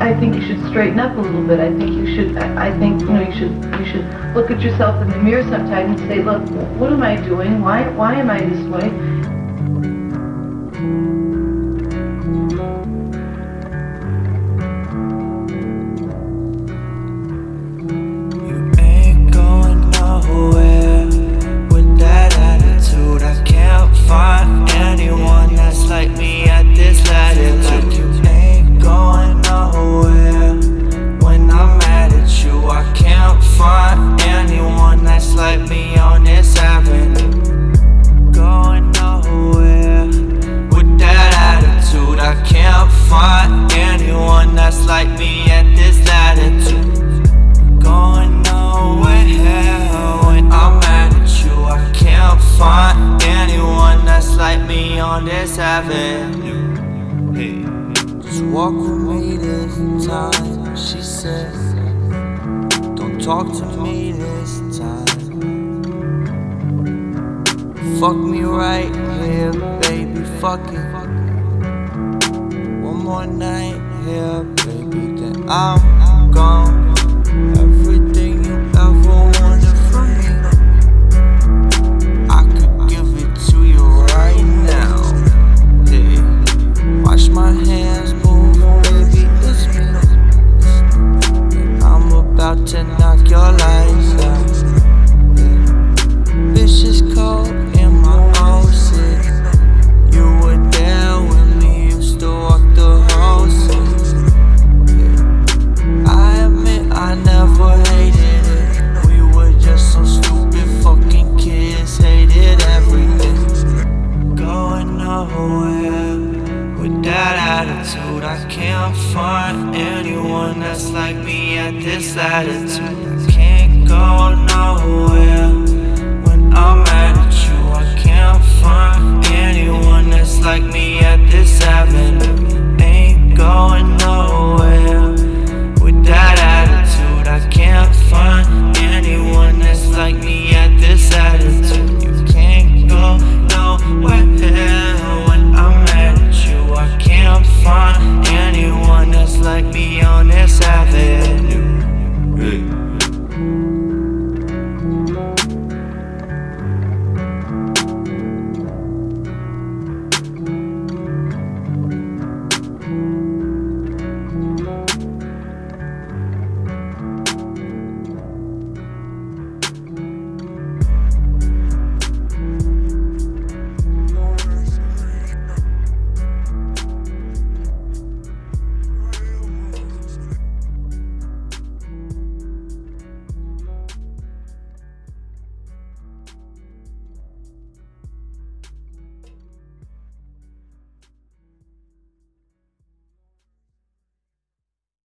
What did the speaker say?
I think you should straighten up a little bit. I think you should. I think you should look at yourself in the mirror sometime and say, look, what am I doing? Why am I this way? You ain't going nowhere with that attitude. I can't find anyone that's like me at this latitude. You ain't going nowhere when I'm mad at you. I can't find anyone that's like me on this avenue. Going nowhere with that attitude. I can't find anyone that's like me at this latitude. Going nowhere when I'm mad at you. I can't find anyone that's like me on this avenue. Hey, just walk with me this time, she said. Don't talk to me this time. Fuck me right here, baby, fuck it. One more night here, baby, then I'm gone. Everything you ever wanted from me, I could give it to you right now. Hey, watch my hands move, baby, it's me. I'm about to knock your lights out. Bitch is cold in my old city. You were there when we used to walk the whole city. I admit I never hated it. We were just some stupid fucking kids, hated everything. Going nowhere with that attitude. I can't find anyone that's like me at this latitude. Can't go nowhere when I'm mad at you. I can't find anyone that's like me at this avenue. Ain't going